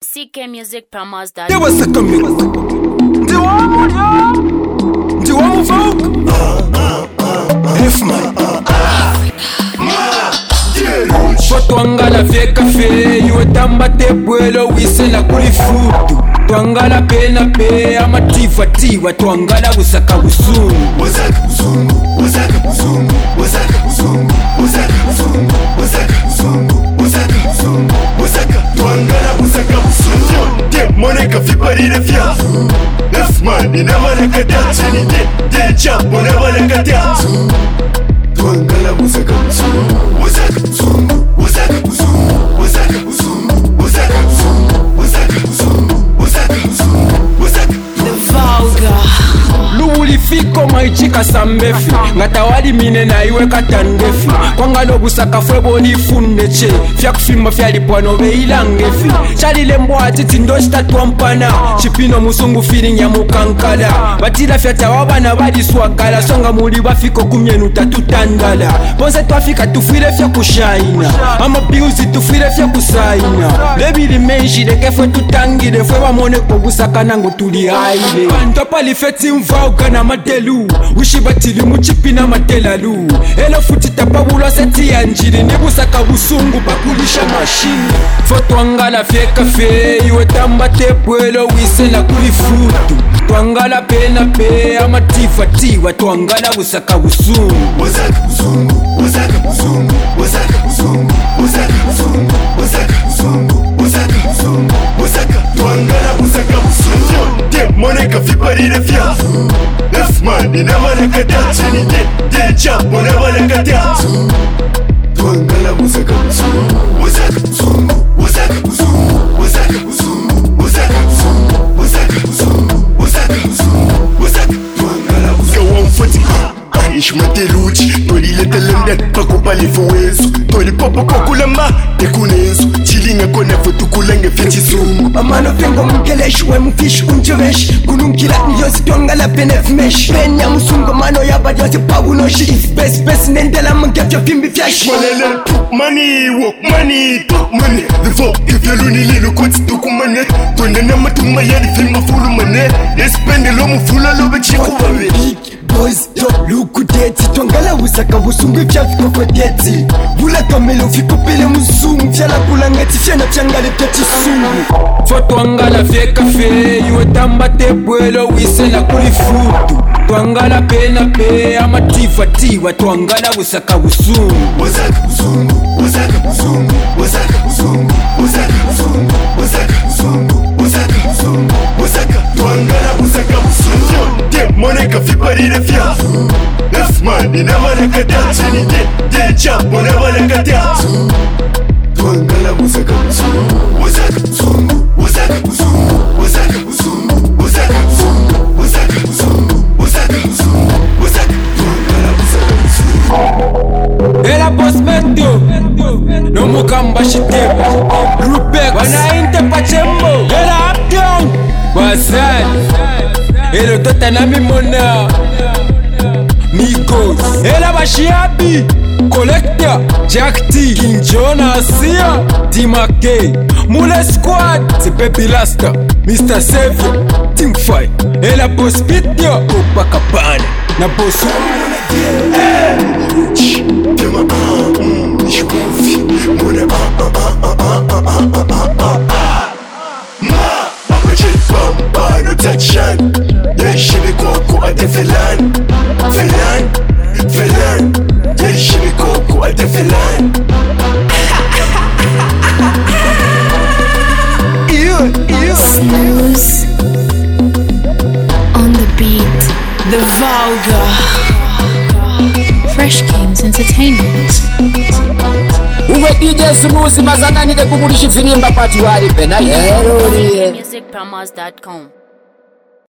ckmusicpromos.com. Twangala fye café, iwe tamba te bwelo wise na kuli futu. Twangala pena pe amatifa tiwa, twangala busaka busungu. Wasaka busungu, wasaka busungu, wasaka busungu, wasaka busungu, wasaka busungu, wasaka busungu, wasaka twangala busaka busungu. Te moneka fiparire fya. F-man ina maneka chini te chapo na maneka twangala busaka busungu, wasaka busungu, wasaka busungu, wasaka busungu, wasaka busungu, wasaka busungu, wasaka busungu, wasaka The Vulgar. Luulifiko maichika sambefi ngatawali mine na iwe katandefi kwangalo busaka fwebo lifundeche fya kufimba fya lipwano beilangefi chalile mbwati tindoshita twampana chipino musungu feeling ya mukankala batila fya tawabana baliswagala songa muli bafiko kumyenu tatutandala bonse twafika tufile fya kushaina ama biuzi tufile fya kusaina lebili menshi lekefwe tutangile fwe bamone ko busaka nango tuli haile ntopali feti mvauga na madelu wishibatili muchipina matelalu elo futi tapabulwa seti ya njiri nibusaka busungu bakulisha mashini fotwangala fye kafe iwe tamba te bwelo wise na kuli futu twangala pena pe amatifa tiwa twangala busaka busungu wasaka busungu, wasaka busungu, wasaka busungu, wasaka busungu, wasaka busungu, wasaka busungu, wasaka twangala busaka busungu. Te moneka fiparire fya. F-man ina maneka chini te chapo na maneka twangala busaka busungu, wasaka busungu, wasaka busungu, wasaka busungu, wasaka busungu, wasaka busungu, wasaka busungu, wasaka twangala busaka wamfati. Ishmateluchi, toli letelenden, pakopa lifuwezu toli popo kokulamba, tekunezu chilinga kone fotukulange fichizungu amano fengo mkeleshi we mfishi unjeveshi kununkila niyosi twangala penefmeshi penya musungo mano yaba yosi pawunoshi Space nendela mkefyo fimbi fyashi Malele money, walk money, talk money. The folk if you luni lilo kwati tuku mane twende na matuma yadi filma fulu mane despende lomu fula lobe chiku babe Boys, yo, luku deti twangala busaka busungu fya fiko kwa deti bula kamelo fiko pele musungu fya la kulangati fya na changale fya chisungu fotwangala fye kafe iwe tamba te bwelo wise na kuli futu twangala pena pe amatifa tiwa twangala busaka busungu wasaka busungu, wasaka busungu, wasaka busungu, wasaka busungu, wasaka busungu, wasaka busungu, wasaka twangala busaka busungu. Te moneka fiparire fya. F-man ina maneka chini te chapo na maneka twangala busaka busungu, wasaka busungu, wasaka busungu, wasaka busungu, wasaka busungu, wasaka busungu, wasaka busungu, wasaka twangala busaka busungu. Ela boss meteo no mukamba shiteba Rupex wanainte pachembo ela uptown Wazan elo tota na mimona Migos ela bashiabi Collector Jack T King John Asia Timake Mule Squad c'est Baby Lasta Mr. Savior Team Fight ela boss pitio Opakabana na boss Tema ich confi mona Appreciate bamba no touchan Yeshimi koko ate felan Yeshimi koko ate felan Snooze on the beat. The Vulgar. Fresh Kings Entertainment. Uwe DJ Snooze mazanani de kubulishi filimba pati wali pena yero ckmusicpromos.com.